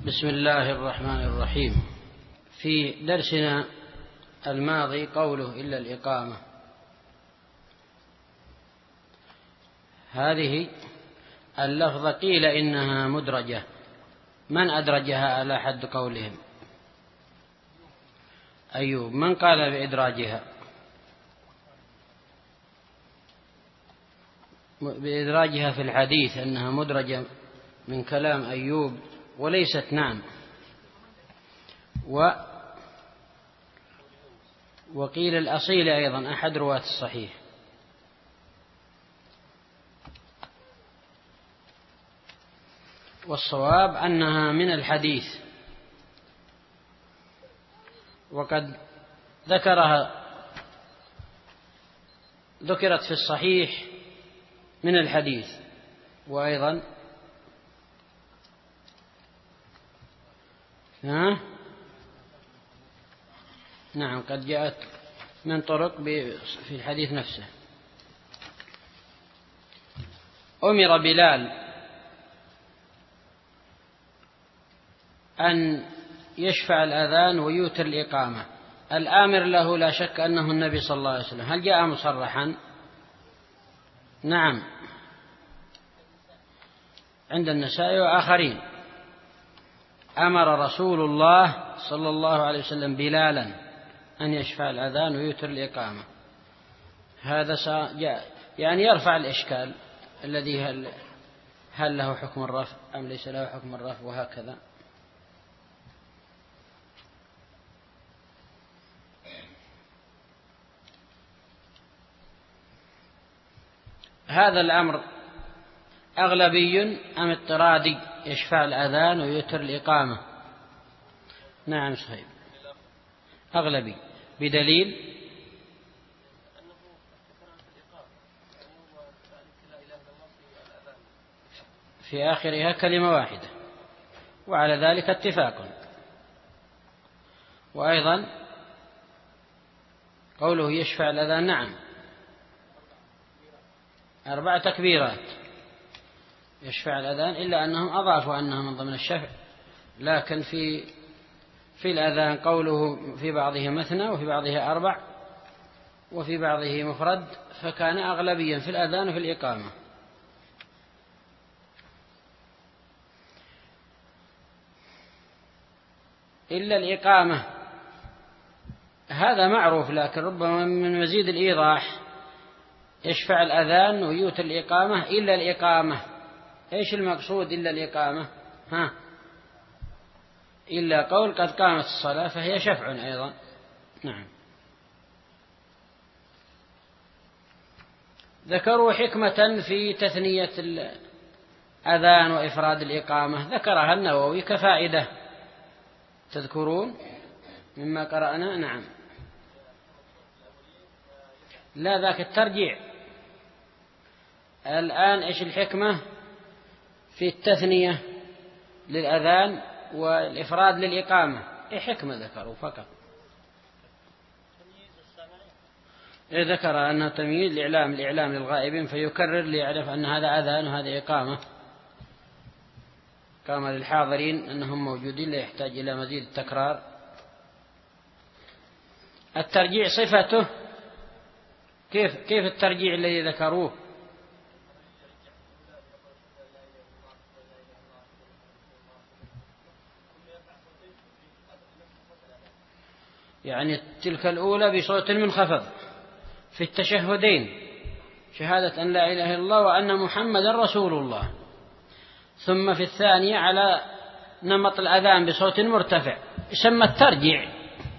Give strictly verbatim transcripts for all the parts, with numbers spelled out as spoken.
بسم الله الرحمن الرحيم. في درسنا الماضي قوله إلا الإقامة، هذه اللفظة قيل إنها مدرجة، من أدرجها على حد قولهم؟ أيوب. من قال بإدراجها؟ بإدراجها في الحديث أنها مدرجة من كلام أيوب وليست نعم. و وقيل الأصيل أيضا أحد رواة الصحيح. والصواب أنها من الحديث، وقد ذكرها ذكرت في الصحيح من الحديث، وأيضا ها نعم قد جاءت من طرق في الحديث نفسه. أمر بلال أن يشفع الأذان ويوتر الإقامة. الآمر له لا شك أنه النبي صلى الله عليه وسلم. هل جاء مصرحا؟ نعم، عند النسائي وآخرين. أمر رسول الله صلى الله عليه وسلم بلالا أن يشفع الأذان ويوتر الإقامة. هذا يعني يرفع الإشكال الذي هل, هل له حكم الرفع أم ليس له حكم الرفع، وهكذا. هذا الأمر أغلبي أم اضطرادي؟ يشفع الأذان ويوتر الإقامة. نعم صحيح، أغلبي. بدليل في آخرها كلمة واحدة، وعلى ذلك اتفاق. وأيضا قوله يشفع الأذان، نعم، أربع تكبيرات يشفع الأذان، إلا أنهم أضافوا أنها من ضمن الشفع، لكن في في الأذان قوله في بعضه مثنى وفي بعضه أربع وفي بعضه مفرد، فكان أغلبيا في الأذان وفي الإقامة. إلا الإقامة هذا معروف، لكن ربما من مزيد الإيضاح يشفع الأذان ويوتر الإقامة. إلا الإقامة، إيش المقصود إلا الإقامة؟ ها إلا قول قد قامت الصلاة فهي شفع أيضا. نعم. ذكروا حكمة في تثنية الأذان وإفراد الإقامة، ذكرها النووي كفائدة. تذكرون مما قرأنا؟ نعم. لا، ذاك الترجيع. الآن إيش الحكمة في التثنية للأذان والإفراد للإقامة؟ إيه حكمة ذكروا فقط؟ إيه ذكر أنه تمييز الإعلام الإعلام للغائبين، فيكرر ليعرف أن هذا أذان وهذا إقامة، كما للحاضرين أنهم موجودين لا يحتاج إلى مزيد التكرار. الترجيع صفته كيف كيف الترجيع الذي ذكروه؟ يعني تلك الأولى بصوت منخفض في التشهدين، شهادة أن لا إله إلا الله وأن محمدا رسول الله، ثم في الثانية على نمط الأذان بصوت مرتفع، يسمى الترجيع.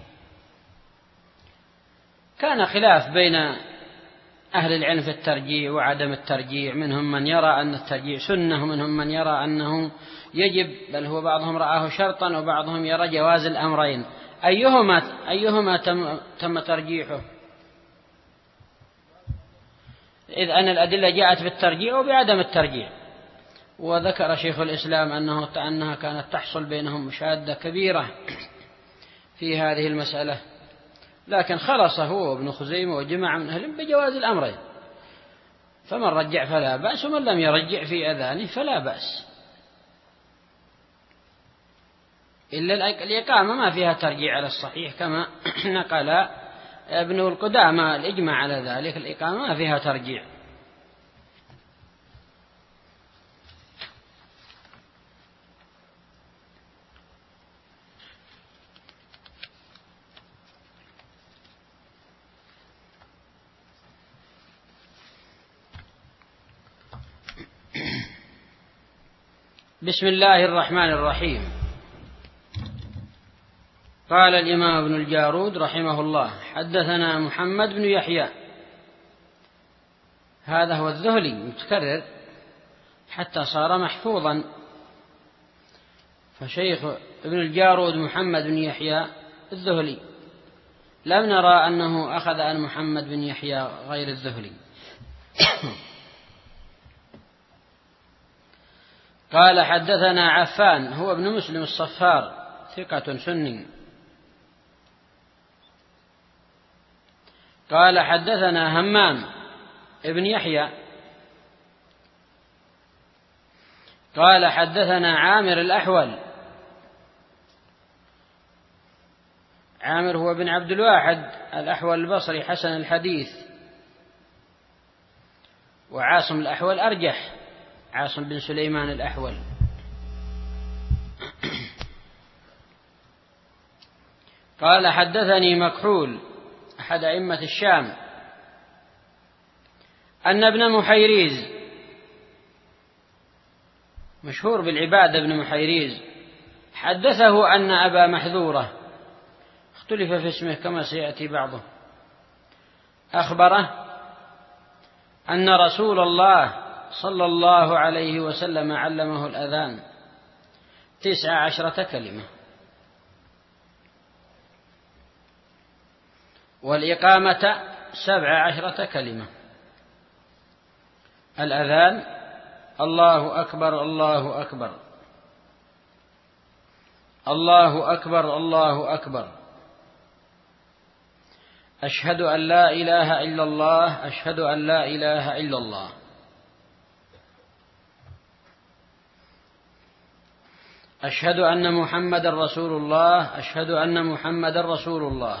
كان خلاف بين أهل العلم في الترجيع وعدم الترجيع، منهم من يرى أن الترجيع سنة ومنهم من يرى أنه يجب، بل هو بعضهم رآه شرطا وبعضهم يرى جواز الأمرين. أيهما أيهما تم, تم ترجيحه؟ إذ أن الأدلة جاءت بالترجيع وبعدم الترجيع. وذكر شيخ الإسلام أنه أنها كانت تحصل بينهم مشادة كبيرة في هذه المسألة، لكن خلص هو وابن خزيمة وجماعة من أهل بجواز الأمرين، فمن رجع فلا بأس ومن لم يرجع في أذانه فلا بأس. إلا الإقامة ما فيها ترجيع على الصحيح كما نقل ابن القدامى الإجماع على ذلك، الإقامة ما فيها ترجيع. بسم الله الرحمن الرحيم. قال الإمام ابن الجارود رحمه الله: حدثنا محمد بن يحيى، هذا هو الذهلي متكرر حتى صار محفوظا، فشيخ ابن الجارود محمد بن يحيى الذهلي، لم نرى أنه أخذ عن محمد بن يحيى غير الذهلي. قال: حدثنا عفان هو ابن مسلم الصفار ثقة سني. قال: حدثنا همام ابن يحيى قال: حدثنا عامر الأحول. عامر هو بن عبد الواحد الأحول البصري حسن الحديث، وعاصم الأحول أرجح، عاصم بن سليمان الأحول. قال: حدثني مكحول أحد أئمة الشام أن ابن محيريز، مشهور بالعبادة ابن محيريز، حدثه أن أبا محذورة، اختلف في اسمه كما سيأتي بعضه، أخبره أن رسول الله صلى الله عليه وسلم علمه الأذان تسع عشرة كلمة، والإقامة سبع عشرة كلمة. الأذان: الله أكبر الله أكبر الله أكبر الله أكبر، أشهد أن لا إله إلا الله أشهد أن لا إله إلا الله، أشهد أن محمدا رسول الله أشهد أن محمدا رسول الله،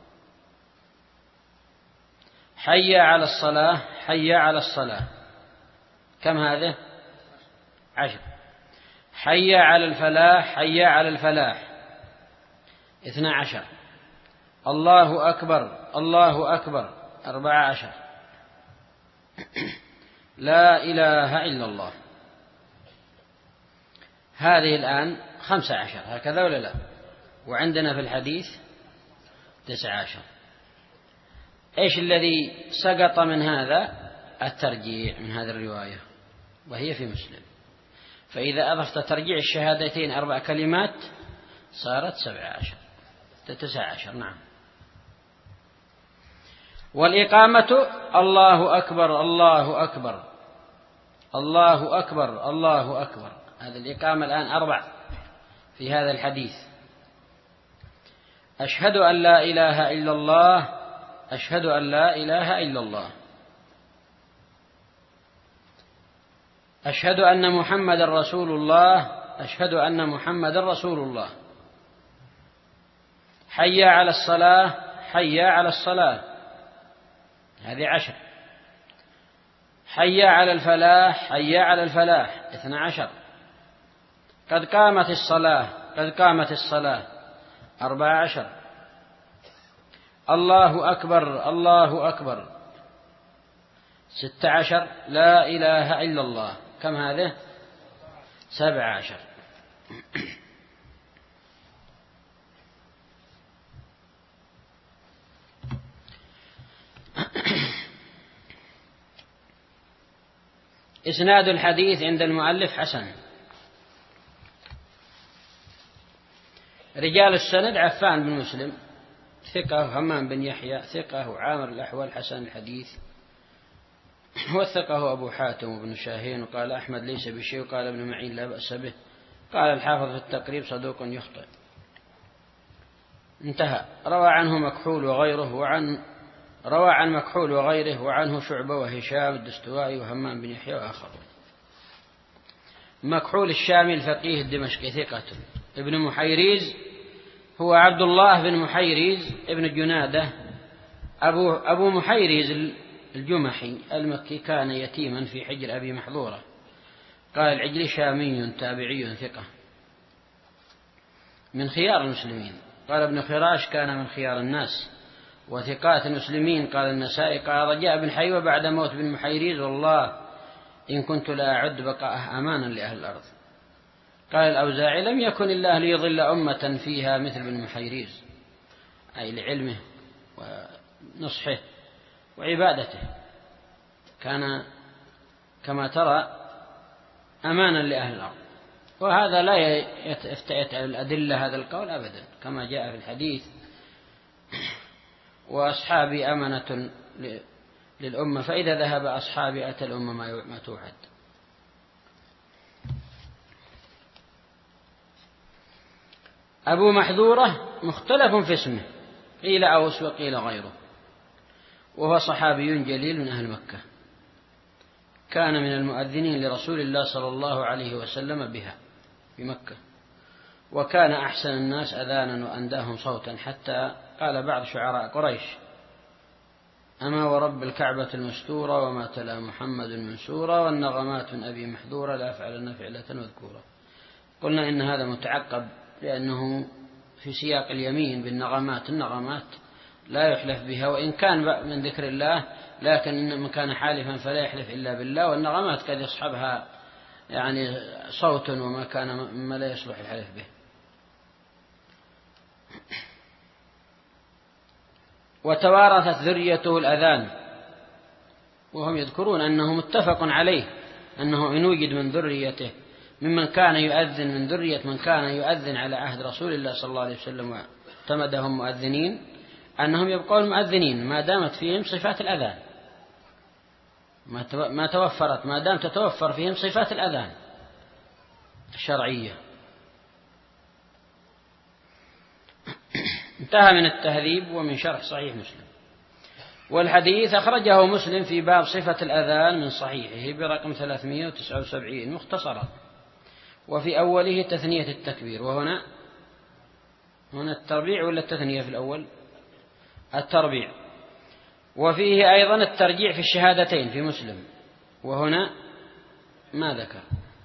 حي على الصلاة حي على الصلاة. كم هذا؟ عشر. حي على الفلاح حي على الفلاح، اثنا عشر. الله أكبر الله أكبر، أربع عشر. لا إله إلا الله. هذه الآن خمس عشر، هكذا ولا لا؟ وعندنا في الحديث تسع عشر. إيش الذي سقط من هذا؟ الترجيع من هذه الرواية، وهي في مسلم. فإذا أضفت ترجيع الشهادتين أربع كلمات صارت سبع عشر، تسع عشر. نعم. والإقامة: الله أكبر الله أكبر الله أكبر الله أكبر. هذه الإقامة الآن أربع في هذا الحديث. أشهد أن لا إله إلا الله أشهد أن لا إله إلا الله، أشهد أن محمد رسول الله أشهد أن محمد رسول الله، حي على الصلاة حي على الصلاة، هذه عشر. حي على الفلاح حي على الفلاح، اثنى عشر. قد قامت الصلاة قد قامت الصلاة، أربع عشر. الله أكبر الله أكبر، ست عشر. لا إله إلا الله، كم هذا؟ سبع عشر. إسناد الحديث عند المؤلف حسن. رجال السند: عفان بن مسلم ثقة، همام بن يحيى ثقة، وعامر الأحول حسن الحديث، وثقه أبو حاتم وابن شاهين، وقال أحمد ليس بشيء، وقال ابن معين لا بأس به، قال الحافظ في التقريب صدوق يخطئ. انتهى. روى عنه مكحول وغيره، وعن روى عن مكحول وغيره وعنه شعبة وهشام الدستوائي وهمام بن يحيى وآخرون. مكحول الشامي الفقيه الدمشقي ثقة، ابن محيريز هو عبد الله بن محيريز ابن جنادة أبو, أبو محيريز الجمحي المكي، كان يتيما في حجر أبي محظورة. قال العجلي شامي تابعي ثقة من خيار المسلمين. قال ابن خراش كان من خيار الناس وثقات المسلمين. قال النسائي قال رجاء بن حيوة بعد موت بن محيريز والله إن كنت لا أعد بقاءه أمانا لأهل الأرض. قال الأوزاعي لم يكن الله ليضل أمة فيها مثل بن محيريز، أي لعلمه ونصحه وعبادته، كان كما ترى أمانا لأهل الأرض. وهذا لا يفتئت على الأدلة هذا القول أبدا، كما جاء في الحديث وأصحابي أمنة للأمة فإذا ذهب أصحابي أتى الأمة ما توعد. أبو محذورة مختلف في اسمه، قيل أوس وقيل غيره، وهو صحابي جليل من أهل مكة، كان من المؤذنين لرسول الله صلى الله عليه وسلم بها في مكة، وكان أحسن الناس أذانا وأنداهم صوتا، حتى قال بعض شعراء قريش أما ورب الكعبة المستورة وما تلا محمد من سورة والنغمات من أبي محذورة لا أفعلن فعلة مذكورة. قلنا إن هذا متعقب لأنه في سياق اليمين بالنغمات، النغمات لا يحلف بها وإن كان من ذكر الله، لكن إن من كان حالفا فلا يحلف إلا بالله، والنغمات قد يصحبها يعني صوت وما كان مما لا يصلح الحلف به. وتوارثت ذريته الأذان، وهم يذكرون أنه متفق عليه أنه إن وجد من ذريته ممن كان يؤذن من ذرية من كان يؤذن على عهد رسول الله صلى الله عليه وسلم واعتمدهم مؤذنين أنهم يبقون مؤذنين ما دامت فيهم صفات الأذان، ما توفرت ما دام تتوفر فيهم صفات الأذان الشرعية. انتهى من التهذيب ومن شرح صحيح مسلم. والحديث أخرجه مسلم في باب صفة الأذان من صحيحه برقم ثلاثمائة وتسعة وسبعين مختصرا، وفي أوله تثنية التكبير، وهنا هنا التربيع ولا التثنية في الأول؟ التربيع. وفيه أيضا الترجيع في الشهادتين في مسلم، وهنا ما ذكر.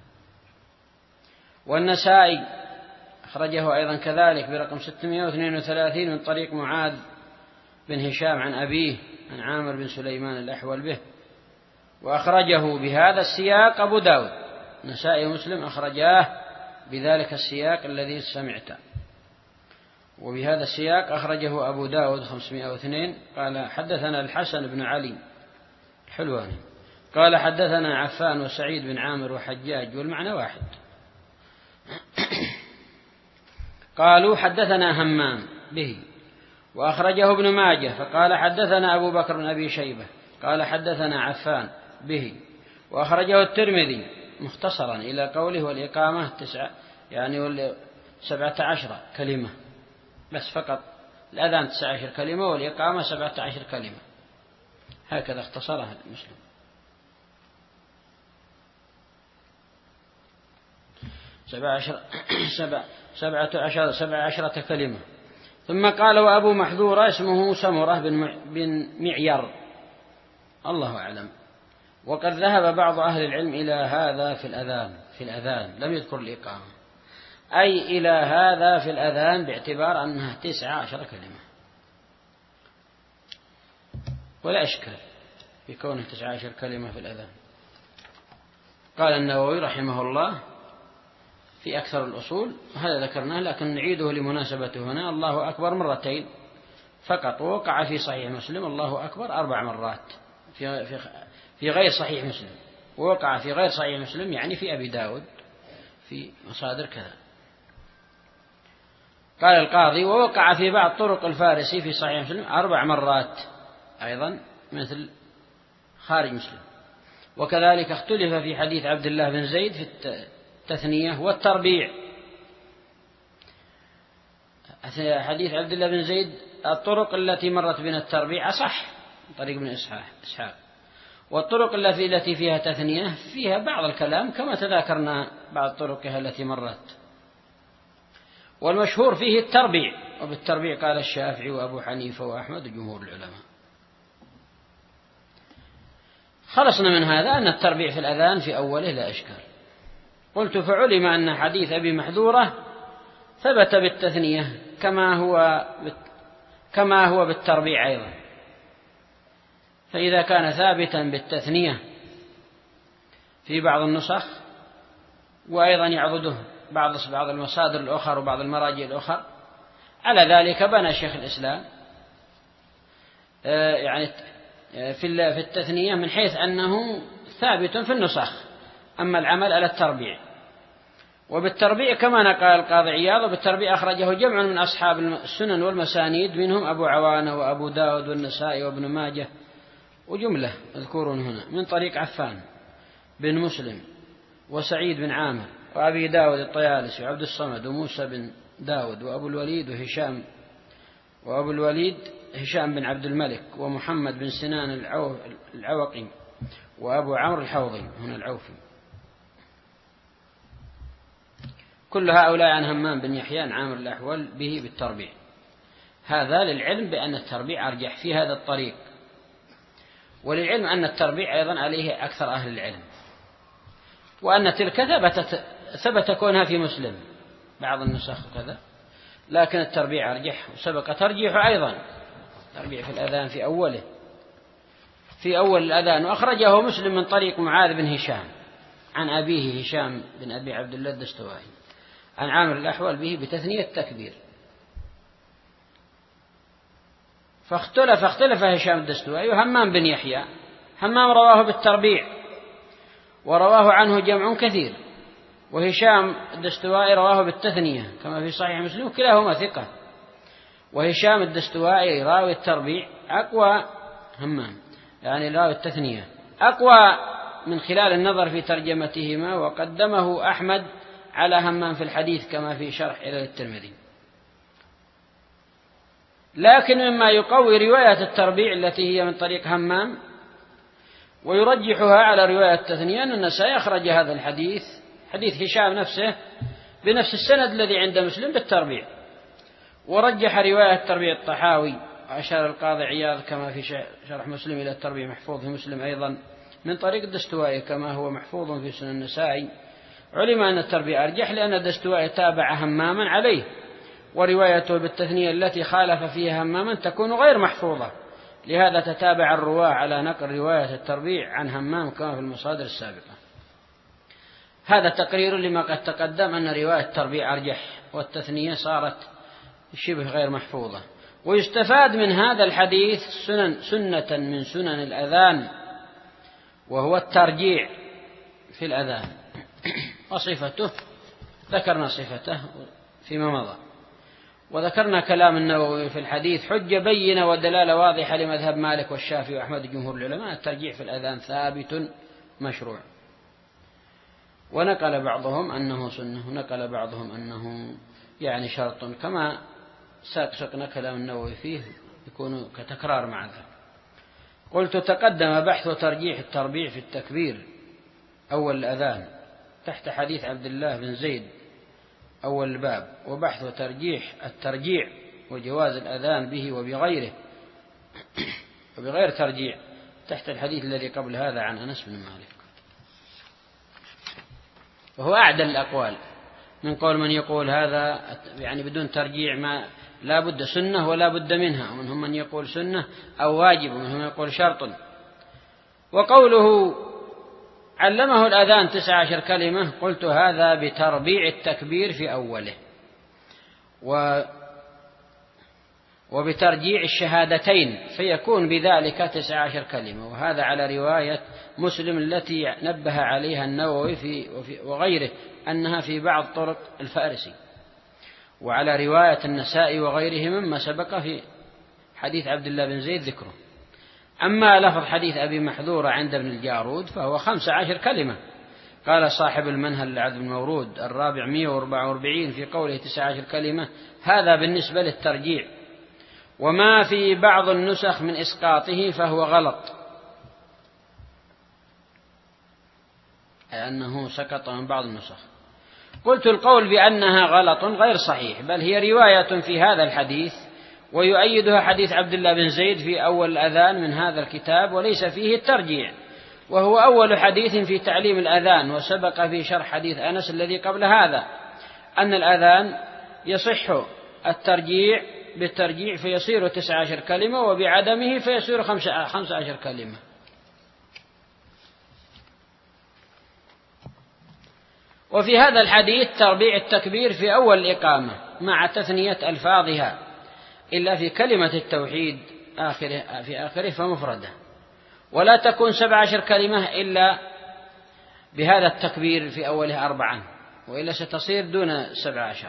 والنسائي أخرجه أيضا كذلك برقم ستمائة واثنين وثلاثين من طريق معاذ بن هشام عن أبيه عن عامر بن سليمان الأحول به، وأخرجه بهذا السياق أبو داود. نسائي ومسلم أخرجاه بذلك السياق الذي سمعت، وبهذا السياق أخرجه أبو داود خمسمائة واثنين. قال حدثنا الحسن بن علي الحلواني قال حدثنا عفان وسعيد بن عامر وحجاج، والمعنى واحد. قالوا حدثنا همام به، وأخرجه ابن ماجه فقال حدثنا أبو بكر بن أبي شيبة قال حدثنا عفان به، وأخرجه الترمذي مختصرا إلى قوله والإقامة تسعة يعني سبعة عشر كلمة بس فقط، الأذان تسعة عشر كلمة والإقامة سبعة عشر كلمة، هكذا اختصرها المسلم. سبعة عشر سبعة سبعة عشر سبعة عشرة كلمة. ثم قال وأبو محذورة اسمه سمرة بن معير، الله أعلم. وقد ذهب بعض أهل العلم إلى هذا في الأذان في الأذان لم يذكر الإقامة، أي إلى هذا في الأذان باعتبار أنها تسعة عشر كلمة، ولا إشكال في كونه تسعة عشر كلمة في الأذان. قال النووي رحمه الله في أكثر الأصول، هذا ذكرناه لكن نعيده لمناسبته هنا، الله أكبر مرتين فقط، ووقع في صحيح مسلم الله أكبر أربع مرات في, في, في غير صحيح مسلم، ووقع في غير صحيح مسلم يعني في أبي داود في مصادر كذا. قال القاضي ووقع في بعض طرق الفارسي في صحيح مسلم أربع مرات أيضا مثل خارج مسلم. وكذلك اختلف في حديث عبد الله بن زيد في التثنية والتربيع. حديث عبد الله بن زيد الطرق التي مرت بنا التربيع أصح طريق بن إسحاق، والطرق التي التي فيها تثنية فيها بعض الكلام كما تذاكرنا بعض طرقها التي مرت. والمشهور فيه التربيع، وبالتربيع قال الشافعي وأبو حنيفة وأحمد وجمهور العلماء. خلصنا من هذا أن التربيع في الأذان في أوله لا إشكال. قلت فعلم أن حديث أبي محذورة ثبت بالتثنية كما هو كما هو بالتربيع أيضا، فإذا كان ثابتا بالتثنية في بعض النسخ وأيضا يعضده بعض بعض المصادر الأخرى وبعض المراجع الأخرى، على ذلك بنى شيخ الإسلام يعني في التثنية من حيث أنه ثابت في النسخ، أما العمل على التربيع. وبالتربيع كما نقل القاضي عياض، وبالتربيع أخرجه جمع من أصحاب السنن والمسانيد منهم أبو عوانة وأبو داود والنسائي وابن ماجه وجملة مذكورون هنا من طريق عفان بن مسلم وسعيد بن عامر وأبي داود الطيالسي وعبد الصمد وموسى بن داود وأبو الوليد وهشام وأبو الوليد هشام بن عبد الملك ومحمد بن سنان العوقي وأبو عمرو الحوضي هنا العوفي. كل هؤلاء عن همام بن يحيى عن عامر الأحول به بالتربيع. هذا للعلم بأن التربيع أرجح في هذا الطريق، وللعلم أن التربيع أيضا عليه أكثر أهل العلم، وأن تلك ثبت ثبت كونها في مسلم بعض النسخ كذا، لكن التربيع أرجح، وسبق ترجيح أيضا تربيع في الأذان في أوله في أول الأذان، وأخرجه مسلم من طريق معاذ بن هشام عن أبيه هشام بن أبي عبد الله الدستوائي عن عامر الأحول به بتثنية التكبير. فاختلف فاختلف هشام الدستوائي وهمام بن يحيى. همام رواه بالتربيع ورواه عنه جمع كثير، وهشام الدستوائي رواه بالتثنية كما في صحيح مسلم، كلاهما ثقة. وهشام الدستوائي راوي التربيع أقوى همام يعني راوي التثنية أقوى من خلال النظر في ترجمتهما، وقدمه أحمد على همام في الحديث كما في شرح إلى الترمذي. لكن مما يقوي رواية التربيع التي هي من طريق همام ويرجحها على رواية التثنية أن النسائي أخرج هذا الحديث حديث هشام نفسه بنفس السند الذي عند مسلم بالتربيع، ورجح رواية التربيع الطحاوي، وأشار القاضي عياض كما في شرح مسلم إلى التربيع محفوظ في مسلم أيضا من طريق الدستوائي كما هو محفوظ في سنن النسائي. علم أن التربيع أرجح لأن الدستوائي تابع هماما عليه، وروايته بالتثنية التي خالف فيها هماما تكون غير محفوظة، لهذا تتابع الرواة على نقل رواية التربيع عن همام كما في المصادر السابقة. هذا تقرير لما قد تقدم أن رواية التربيع أرجح والتثنية صارت شبه غير محفوظة. ويستفاد من هذا الحديث سنن سنة من سنن الأذان، وهو الترجيع في الأذان. وصفته ذكرنا صفته فيما مضى، وذكرنا كلام النووي في الحديث حجة بينة ودلالة واضحة لمذهب مالك والشافعي وأحمد جمهور العلماء، الترجيع في الأذان ثابت مشروع. ونقل بعضهم أنه سنة، ونقل بعضهم أنه يعني شرط، كما ساقنا كلام النووي فيه يكون كتكرار مع ذلك. قلت تقدم بحث ترجيح التربيع في التكبير أول الأذان تحت حديث عبد الله بن زيد أول الباب، وبحث ترجيح الترجيع وجواز الأذان به وبغيره وبغير ترجيع تحت الحديث الذي قبل هذا عن أنس بن مالك. وهو أعدل الأقوال من قول من يقول هذا يعني بدون ترجيع ما لا بد سنة ولا بد منها، ومنهم من يقول سنة أو واجب، ومنهم من يقول شرط. وقوله علمه الأذان تسع عشر كلمة، قلت هذا بتربيع التكبير في أوله و وبترجيع الشهادتين فيكون بذلك تسع عشر كلمة، وهذا على رواية مسلم التي نبه عليها النووي في وغيره أنها في بعض طرق الفارسي، وعلى رواية النسائي وغيره مما سبق في حديث عبد الله بن زيد ذكره. أما لفظ حديث أبي محذورة عند ابن الجارود فهو خمس عشر كلمة. قال صاحب المنهل العذب المورود الرابع مئة وأربعة وأربعين في قوله تسع عشر كلمة، هذا بالنسبة للترجيع، وما في بعض النسخ من إسقاطه فهو غلط، أي أنه سقط من بعض النسخ. قلت القول بأنها غلط غير صحيح، بل هي رواية في هذا الحديث، ويؤيدها حديث عبد الله بن زيد في أول الأذان من هذا الكتاب، وليس فيه الترجيع، وهو أول حديث في تعليم الأذان، وسبق في شرح حديث أنس الذي قبل هذا أن الأذان يصح الترجيع بالترجيع فيصير تسع عشر كلمة، وبعدمه فيصير خمس عشر كلمة. وفي هذا الحديث تربيع التكبير في أول الإقامة مع تثنية ألفاظها، إلا في كلمة التوحيد آخره في آخره فمفردة، ولا تكون سبع عشر كلمة إلا بهذا التكبير في أولها أربعا، وإلا ستصير دون سبع عشر.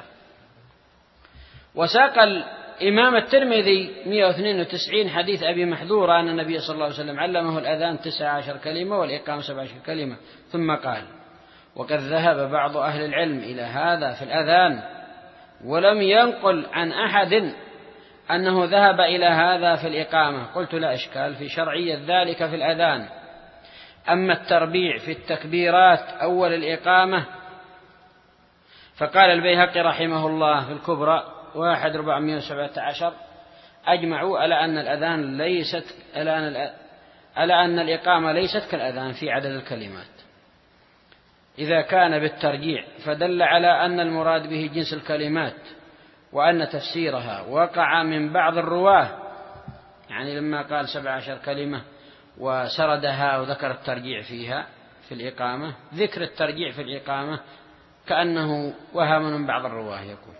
وساق الإمام الترمذي مئة واثنين وتسعين حديث أبي محذورة أن النبي صلى الله عليه وسلم علمه الأذان تسع عشر كلمة والإقامة سبع عشر كلمة، ثم قال: وقد ذهب بعض أهل العلم إلى هذا في الأذان، ولم ينقل عن أحد أنه ذهب إلى هذا في الإقامة. قلت: لا إشكال في شرعية ذلك في الأذان. أما التربيع في التكبيرات أول الإقامة فقال البيهقي رحمه الله في الكبرى واحد أربعمائة وسبعة عشر: أجمعوا على أن الأذان ليست على أن الإقامة ليست كالأذان في عدد الكلمات إذا كان بالترجيع، فدل على أن المراد به جنس الكلمات، وأن تفسيرها وقع من بعض الرواه، يعني لما قال سبع عشر كلمة وسردها وذكر الترجيع فيها في الإقامة، ذكر الترجيع في الإقامة كأنه وهم من بعض الرواه يكون.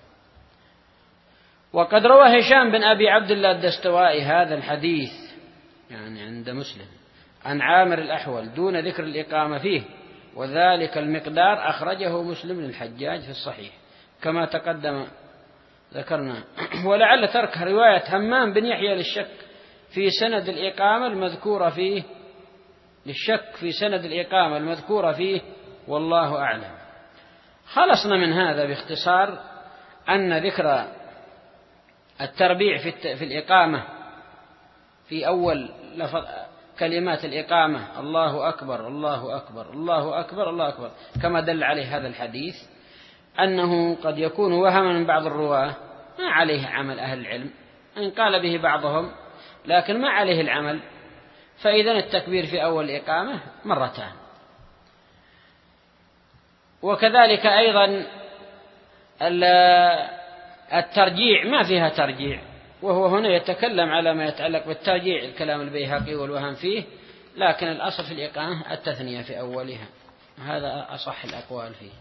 وقد روى هشام بن أبي عبد الله الدستوائي هذا الحديث يعني عند مسلم عن عامر الأحول دون ذكر الإقامة فيه، وذلك المقدار أخرجه مسلم للحجاج في الصحيح كما تقدم ذكرنا. ولعل ترك رواية همام بن يحيى للشك في سند الإقامة المذكورة فيه للشك في سند الإقامة المذكورة فيه والله أعلم. خلصنا من هذا باختصار أن ذكر التربيع في الإقامة في أول كلمات الإقامة الله أكبر الله أكبر الله أكبر الله أكبر كما دل عليه هذا الحديث، أنه قد يكون وهما من بعض الرواة ما عليه عمل أهل العلم، إن قال به بعضهم لكن ما عليه العمل، فإذا التكبير في أول الإقامة مرتان. وكذلك أيضا الترجيع ما فيها ترجيع، وهو هنا يتكلم على ما يتعلق بالترجيع الكلام البيهقي والوهم فيه، لكن الأصل في الإقامة التثنية في أولها، هذا أصح الأقوال فيه.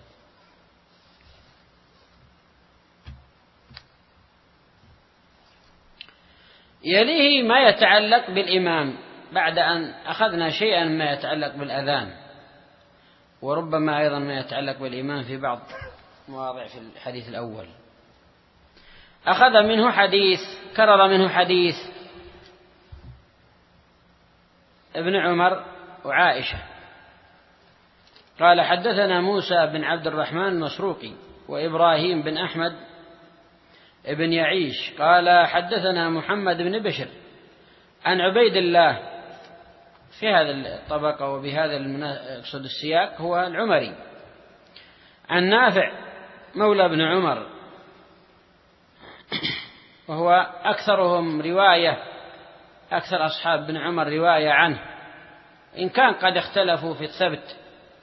يليه ما يتعلق بالإمام بعد أن أخذنا شيئا ما يتعلق بالأذان، وربما أيضا ما يتعلق بالإمام في بعض مواضع في الحديث الأول. أخذ منه حديث كرر منه حديث ابن عمر وعائشة قال: حدثنا موسى بن عبد الرحمن المسروقي وإبراهيم بن أحمد ابن يعيش قال: حدثنا محمد بن بشر عن عبيد الله في هذا الطبقة وبهذا المقصود السياق هو العمري، عن نافع مولى بن عمر، وهو أكثرهم رواية أكثر أصحاب بن عمر رواية عنه، إن كان قد اختلفوا في الثبت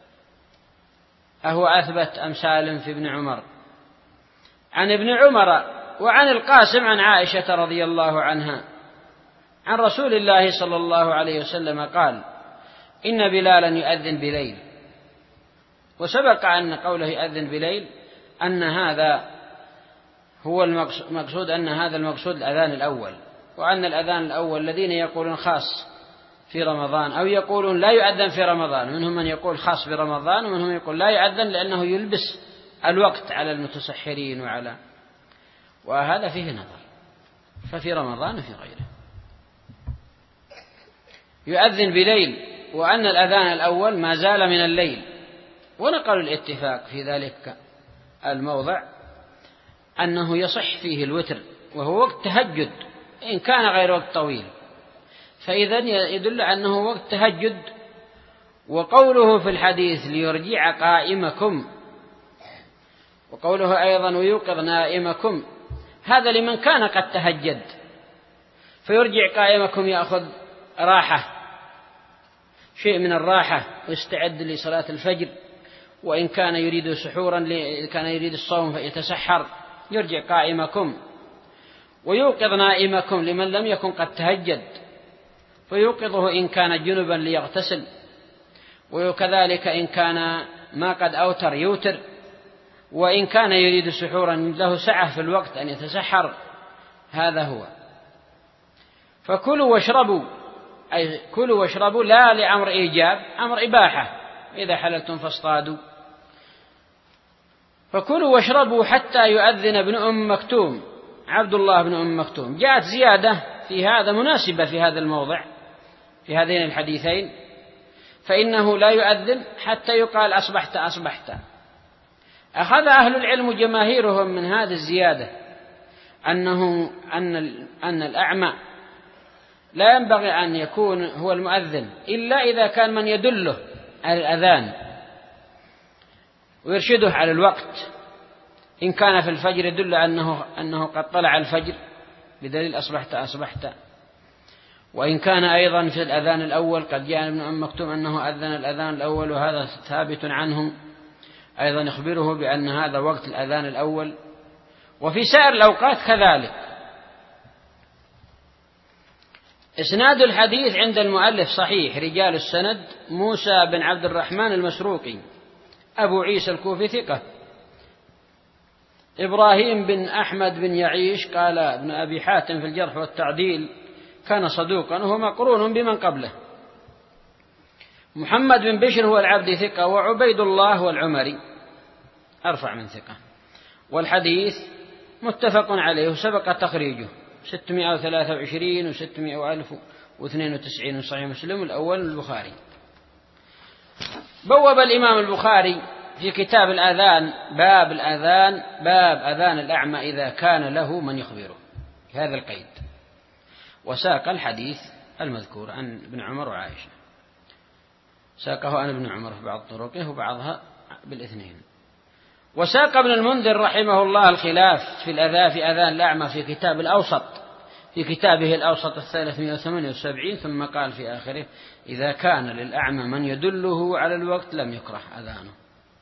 أهو أثبت أم سالم في ابن عمر، عن ابن عمر وعن القاسم عن عائشة رضي الله عنها عن رسول الله صلى الله عليه وسلم قال: إن بلالا يؤذن بليل. وسبق أن قوله يؤذن بليل أن هذا هو المقصود، أن هذا المقصود الأذان الأول، وأن الأذان الأول الذين يقولون خاص في رمضان أو يقولون لا يؤذن في رمضان، منهم من يقول خاص برمضان ومنهم يقول لا يؤذن لأنه يلبس الوقت على المتسحرين وعلى، وهذا فيه نظر، ففي رمضان وفي غيره يؤذن بليل، وأن الأذان الأول ما زال من الليل. ونقل الاتفاق في ذلك الموضع أنه يصح فيه الوتر وهو وقت تهجد إن كان غير وقت طويل، فإذا يدل أنه وقت تهجد. وقوله في الحديث ليرجع قائمكم وقوله أيضا ويوقظ نائمكم، هذا لمن كان قد تهجد، فيرجع قائمكم يأخذ راحة، شيء من الراحة، ويستعد لصلاة الفجر، وإن كان يريد سحورا كان يريد الصوم فيتسحر، يرجع قائمكم. ويوقظ نائمكم لمن لم يكن قد تهجد، فيوقظه إن كان جنبا ليغتسل، وكذلك إن كان ما قد أوتر يوتر، وإن كان يريد سحورا له سعة في الوقت أن يتسحر. هذا هو. فكلوا واشربوا، أي كلوا واشربوا لا لأمر إيجاب، أمر إباحة، إذا حللتم فاصطادوا. فكلوا واشربوا حتى يؤذن ابن أم مكتوم، عبد الله بن أم مكتوم. جاءت زيادة في هذا مناسبة في هذا الموضع في هذين الحديثين، فإنه لا يؤذن حتى يقال أصبحت أصبحت. أخذ أهل العلم جماهيرهم من هذه الزيادة أنه أن أن الأعمى لا ينبغي أن يكون هو المؤذن إلا إذا كان من يدله على الأذان ويرشده على الوقت. إن كان في الفجر يدل أنه أنه قد طلع الفجر بدليل أصبحت أصبحت، وإن كان أيضا في الأذان الأول قد جاء ابن أم مكتوم أنه أذن الأذان الأول، وهذا ثابت عنهم أيضا، يخبره بأن هذا وقت الأذان الأول. وفي سائر الأوقات كذلك. إسناد الحديث عند المؤلف صحيح، رجال السند موسى بن عبد الرحمن المسروقي أبو عيسى الكوفي ثقة. إبراهيم بن أحمد بن يعيش قال ابن أبي حاتم في الجرح والتعديل كان صدوقا وهو مقرون بمن قبله. محمد بن بشر هو العبد ثقة، وعبيد الله والعمري أرفع من ثقة. والحديث متفق عليه وسبق تخريجه ستمائة وثلاثة وعشرين وستمائة وألف واثنين وتسعين صحيح مسلم، الأول البخاري. بوب الإمام البخاري في كتاب الأذان باب الأذان باب أذان الأعمى إذا كان له من يخبره، هذا القيد، وساق الحديث المذكور عن ابن عمر وعائشة، ساقه عن ابن عمر في بعض طرقه وبعضها بالاثنين. وساق ابن المنذر رحمه الله الخلاف في الأذان في أذان الأعمى في كتاب الأوسط في كتابه الأوسط الثلاثمائة وثمانية وسبعين، ثم قال في آخره إذا كان للأعمى من يدله على الوقت لم يكره أذانه.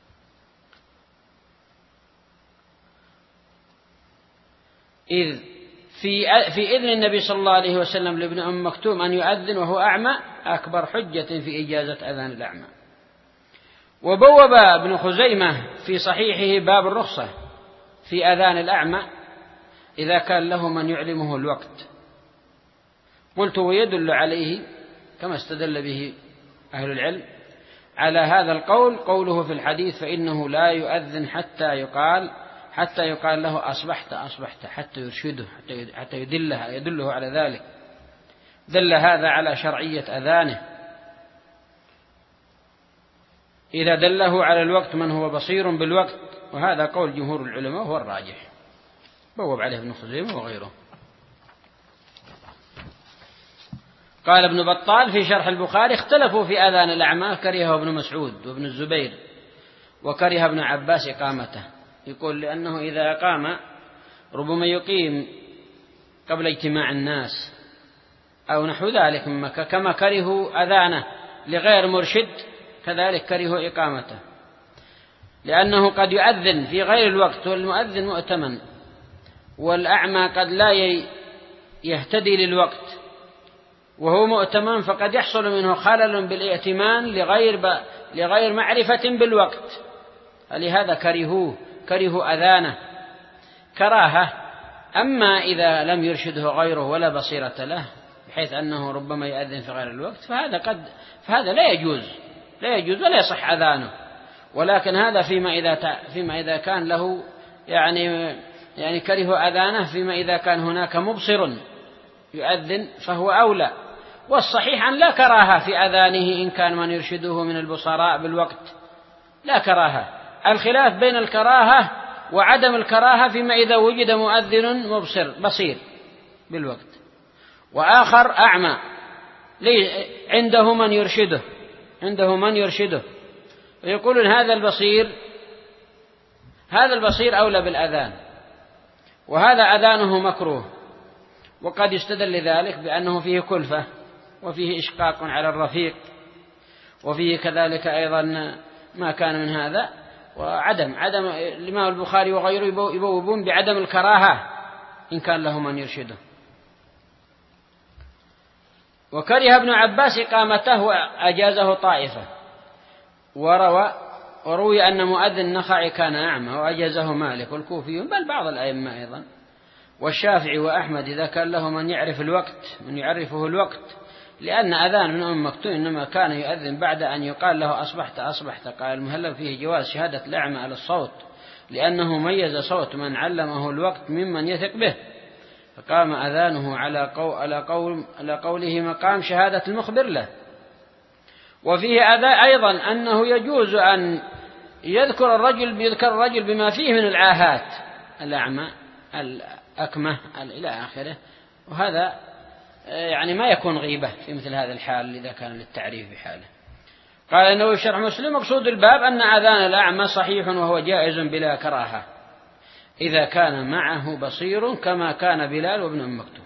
إذ في في إذن النبي صلى الله عليه وسلم لابن أم مكتوم أن يؤذن وهو أعمى أكبر حجة في إجازة أذان الأعمى. وبوب ابن خزيمة في صحيحه باب الرخصة في أذان الأعمى إذا كان له من يعلمه الوقت. قلت ويدل عليه كما استدل به أهل العلم على هذا القول قوله في الحديث فإنه لا يؤذن حتى يقال حتى يقال له أصبحت أصبحت، حتى يرشده حتى يدله يدله على ذلك. دل هذا على شرعية أذانه إذا دله على الوقت من هو بصير بالوقت، وهذا قول جمهور العلماء هو الراجح. بوب عليه ابن خزيمة وغيره. قال ابن بطال في شرح البخاري اختلفوا في أذان الأعمى، كرهه ابن مسعود وابن الزبير وكره ابن عباس إقامته، يقول لأنه إذا أقام ربما يقيم قبل اجتماع الناس أو نحو ذلك من مكة، كما كرهوا أذانه لغير مرشد كذلك كرهوا إقامته، لأنه قد يؤذن في غير الوقت والمؤذن مؤتمن، والأعمى قد لا يهتدي للوقت وهو مؤتمن، فقد يحصل منه خلل بالائتمان لغير, ب... لغير معرفة بالوقت، فلهذا كرهوه كرهوا أذانه كراهة. أما إذا لم يرشده غيره ولا بصيرة له بحيث أنه ربما يؤذن في غير الوقت فهذا, قد... فهذا لا يجوز لا يجوز ولا يصح أذانه. ولكن هذا فيما إذا, ت... فيما إذا كان له يعني, يعني كره أذانه فيما إذا كان هناك مبصر يؤذن فهو أولى. والصحيح أن لا كراهة في أذانه إن كان من يرشده من البصراء بالوقت، لا كراهة. الخلاف بين الكراهة وعدم الكراهة فيما إذا وجد مؤذن مبصر بصير بالوقت وآخر أعمى عنده من يرشده عنده من يرشده ويقولون هذا البصير هذا البصير أولى بالأذان، وهذا أذانه مكروه، وقد يستدل لذلك بأنه فيه كلفة وفيه إشقاق على الرفيق، وفيه كذلك أيضا ما كان من هذا، وعدم عدم الإمام البخاري وغيره يبوبون بعدم الكراهة إن كان له من يرشده. وكره ابن عباس إقامته وأجازه طائفة، وروى وروي أن مؤذن النخعي كان أعمى وأجازه مالك والكوفيون بل بعض الأئمة أيضا، والشافعي وأحمد إذا كان له من يعرف الوقت من يعرفه الوقت، لأن أذان ابن أم مكتوم إنما كان يؤذن بعد أن يقال له أصبحت أصبحت. قال المهلب فيه جواز شهادة الأعمى على الصوت، لأنه ميز صوت من علمه الوقت ممن يثق به، فقام أذانه على قول على قول على قوله مقام شهادة المخبر له. وفيه أذى أيضا أنه يجوز أن يذكر الرجل يذكر الرجل بما فيه من العاهات، الأعمى الأكمة إلى آخره، وهذا يعني ما يكون غيبة في مثل هذا الحال إذا كان للتعريف بحاله. قال إنه شرح مسلم مقصود الباب أن أذان الأعمى صحيح وهو جائز بلا كراهة إذا كان معه بصير كما كان بلال وابن أم مكتوم،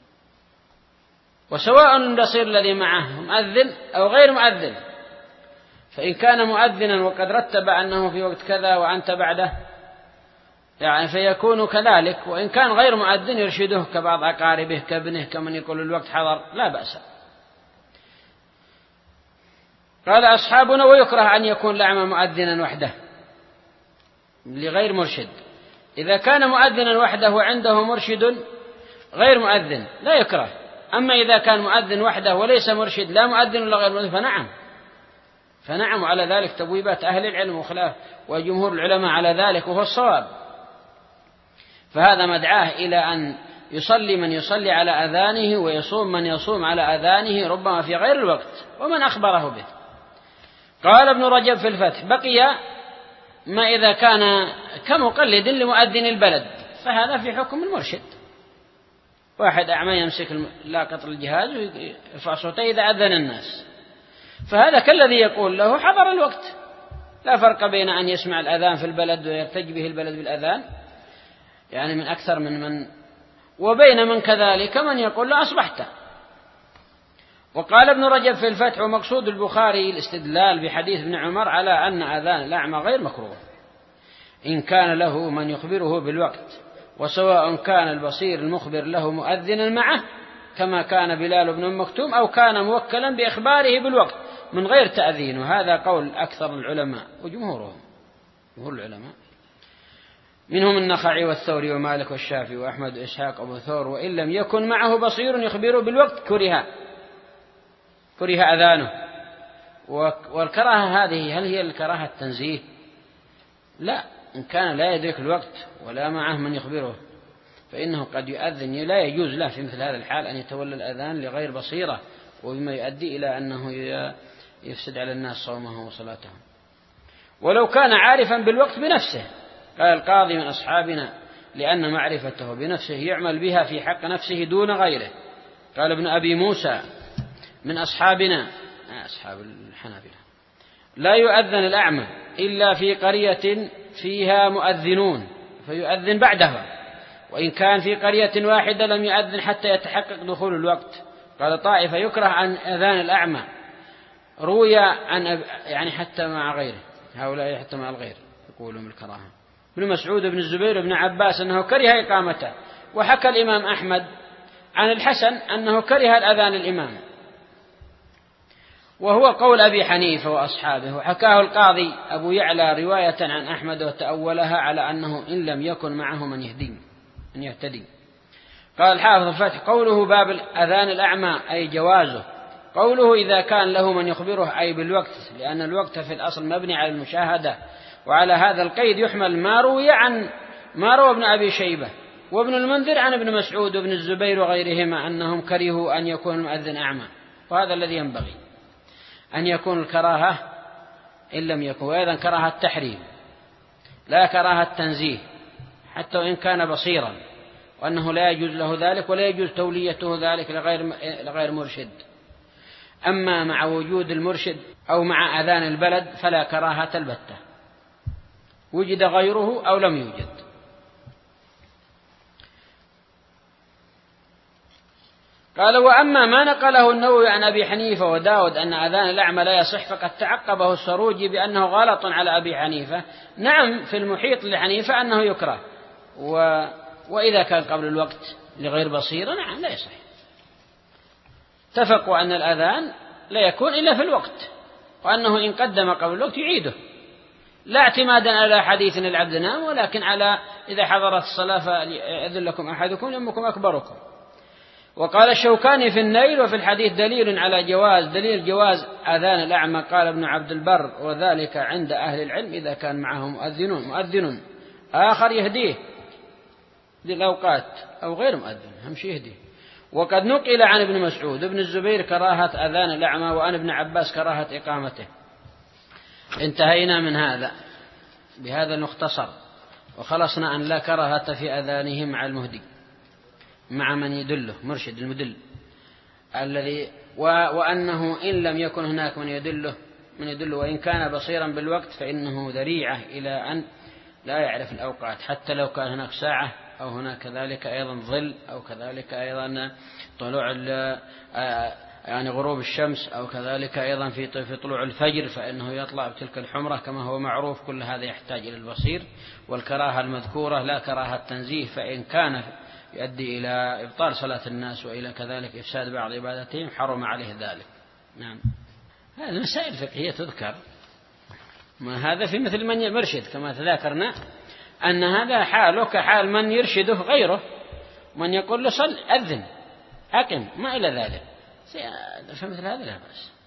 وسواء البصير الذي معه مؤذن أو غير مؤذن، فإن كان مؤذنا وقد رتب أنه في وقت كذا وأنت بعده يعني فيكون كذلك، وإن كان غير مؤذن يرشده كبعض أقاربه كابنه كمن يقول الوقت حضر لا بأس. قال أصحابنا ويكره أن يكون الأعمى مؤذنا وحده لغير مرشد. إذا كان مؤذنا وحده وعنده مرشد غير مؤذن لا يكره، أما إذا كان مؤذن وحده وليس مرشد لا مؤذن ولا غير مؤذن فنعم فنعم على ذلك تبويبات أهل العلم وخلاف وجمهور العلماء على ذلك وهو الصواب. فهذا مدعاه إلى أن يصلي من يصلي على أذانه ويصوم من يصوم على أذانه ربما في غير الوقت ومن أخبره به. قال ابن رجب في الفتح بقي ما إذا كان كمقلد لمؤذن البلد، فهذا في حكم المرشد، واحد أعمى يمسك لاقط الجهاز ويرفع صوته إذا أذن الناس، فهذا كالذي يقول له حضر الوقت، لا فرق بين أن يسمع الأذان في البلد ويرتج به البلد بالأذان يعني من أكثر من من وبين من كذلك من يقول له أصبحت. وقال ابن رجب في الفتح ومقصود البخاري الاستدلال بحديث ابن عمر على أن أذان الأعمى غير مكروه إن كان له من يخبره بالوقت، وسواء كان البصير المخبر له مؤذنا معه كما كان بلال بن أم مكتوم أو كان موكلا بإخباره بالوقت من غير تأذين، وهذا قول أكثر العلماء وجمهورهم جمهور العلماء منهم النخعي والثوري ومالك والشافعي وأحمد وإسحاق أبو ثور، وإن لم يكن معه بصير يخبره بالوقت كره كره أذانه. والكراهة هذه هل هي الكراهة التنزيه؟ لا، إن كان لا يدرك الوقت ولا معه من يخبره فإنه قد يؤذن، لا يجوز له في مثل هذا الحال أن يتولى الأذان لغير بصيرة، وبما يؤدي إلى أنه يفسد على الناس صومه وصلاته. ولو كان عارفا بالوقت بنفسه، قال القاضي من أصحابنا لأن معرفته بنفسه يعمل بها في حق نفسه دون غيره. قال ابن أبي موسى من أصحابنا أصحاب الحنابلة لا يؤذن الأعمى إلا في قرية فيها مؤذنون فيؤذن بعدها، وإن كان في قرية واحدة لم يؤذن حتى يتحقق دخول الوقت. قال طائفة يكره عن أذان الأعمى، روي عن يعني حتى مع غيره، هؤلاء حتى مع الغير يقولون بالكراهة. ابن مسعود بن الزبير بن عباس أنه كره إقامته، وحكى الإمام أحمد عن الحسن أنه كره الأذان الإمام، وهو قول أبي حنيفة وأصحابه، وحكاه القاضي أبو يعلى رواية عن أحمد وتأولها على أنه إن لم يكن معه من يهدي من يهتدي. قال الحافظ الفتح قوله باب الأذان الأعمى أي جوازه، قوله إذا كان له من يخبره أي بالوقت، لأن الوقت في الأصل مبني على المشاهدة، وعلى هذا القيد يحمل ما روي عن ما روى ابن أبي شيبة وابن المنذر عن ابن مسعود وابن الزبير وغيرهما أنهم كرهوا أن يكون المؤذن أعمى، وهذا الذي ينبغي أن يكون الكراهة إن لم يكن، وأيضا كراهة التحريم لا كراهة التنزيه حتى وإن كان بصيرا، وأنه لا يجوز له ذلك ولا يجوز توليته ذلك لغير لغير مرشد. أما مع وجود المرشد أو مع أذان البلد فلا كراهة البتة. وجد غيره أو لم يوجد. قال: وأما ما نقله النووي عن أبي حنيفة وداود أن أذان الأعمى لا يصح فقد تعقبه السروجي بأنه غلط على أبي حنيفة. نعم، في المحيط لحنيفة أنه يكره، و... وإذا كان قبل الوقت لغير بصيرة نعم لا يصح. اتفقوا أن الأذان لا يكون إلا في الوقت، وأنه إن قدم قبل الوقت يعيده، لا اعتمادا على حديث العبد نام، ولكن على إذا حضرت الصلاة فيأذن لكم أحدكم يمكم أكبركم. وقال الشوكاني في النيل: وفي الحديث دليل على جواز دليل جواز أذان الأعمى. قال ابن عبد البر: وذلك عند أهل العلم إذا كان معه مؤذن مؤذن آخر يهديه للأوقات أو غير مؤذن همشي يهديه. وقد نقل عن ابن مسعود ابن الزبير كراهة أذان الأعمى، وعن ابن عباس كراهة إقامته. انتهينا من هذا بهذا المختصر، وخلصنا أن لا كراهة في أذانه مع المهدي، مع من يدله مرشد المدل الذي وأنه إن لم يكن هناك من يدله من يدله وإن كان بصيرا بالوقت فإنه ذريعة إلى أن لا يعرف الأوقات، حتى لو كان هناك ساعة أو هناك كذلك أيضا ظل أو كذلك أيضا طلوع يعني غروب الشمس أو كذلك أيضا في في طلوع الفجر فإنه يطلع بتلك الحمرة كما هو معروف. كل هذا يحتاج إلى البصير. والكراهة المذكورة لا كراهة تنزيه، فإن كان يؤدي إلى إبطال صلاة الناس وإلى كذلك إفساد بعض عباداتهم حرم عليه ذلك. نعم، هذه مسائل فقهية تذكر، ما هذا في مثل من يرشد كما تذاكرنا أن هذا حاله كحال من يرشده غيره، من يقول له صل أذن أقم ما إلى ذلك، فمثل هذا لا بأس.